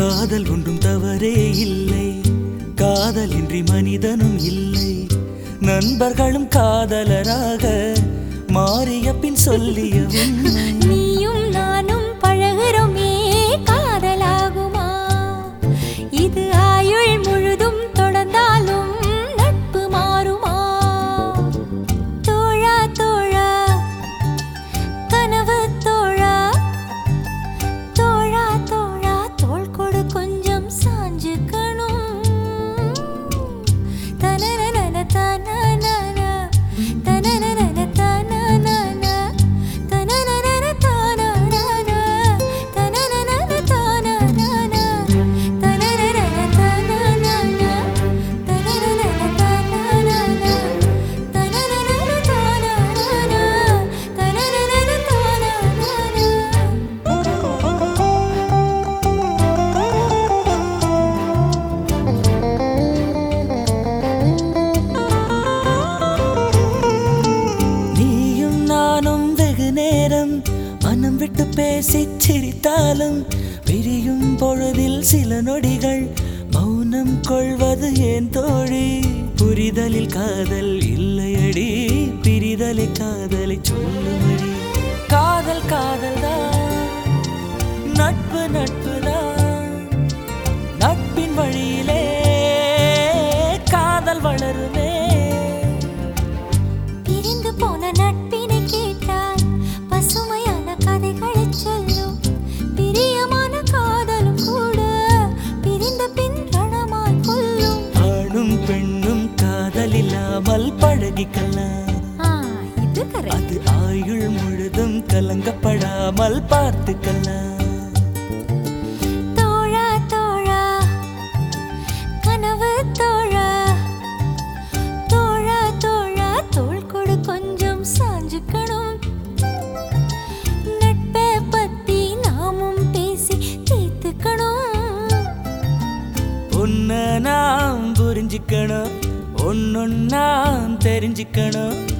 காதல் ஒன்றும் தவறே இல்லை, காதலின்றி மனிதனும் இல்லை. நண்பர்களும் காதலராக மாறிய பின் சொல்லிய உண்மை. நீயும் நானும் பழகுறோமே காதலாகுமா? இது ஆயுள் முழுதும் தொடர்ந்தாலும் நட்பு மாறுமா? தோழா தோழா கனவு தோழா, தோழா தோழா தோள் கொடு கொஞ்சம் சாஞ்சுக்கணும். தனனன தனனன தனனன தனனன தனனன தனனன தனனன தனனன தனனன தனனன தனனன நீயும் நானும் வெகு நேரம் மனம் விட்டு பேசி சிரித்தாலும் பிரியும் பொழுதில் சில நொடிகள் மௌனம் கொள்வது ஏன் தோழி? புரிதலில் காதல் இல்லையடி, பிரிதலை காதலை சொல்லுமடி. காதல் காதல்தான், நட்பு நட்புதான், நட்பின் வழியிலே காதல் வளருமே. பிரிந்து போன நட்பினை கேட்டால் பசுமையான கதைகளை சொல்லும். பிரியமான காதலும் கூட பிரிந்த பின் ரணமாய் கொல்லும். ஆணும் பெண்ணும் காதல் இல்லாமல் பழகிக்கலாம், இது correct. அது ஆயுள் முழுதும் கலங்கப்படாமல் பார்த்துக்கலாம். தோழா தோழா கனவு தோழா, தோழா தோழா தோள் கொடு கொஞ்சம் சாஞ்சுக்கணும். நட்பை பத்தி நாமும் பேசி தீர்த்துக்கணும். உன்னை நாம் புரிஞ்சுக்கணும், ஒன்னொன்னா தெரிஞ்சுக்கணும்.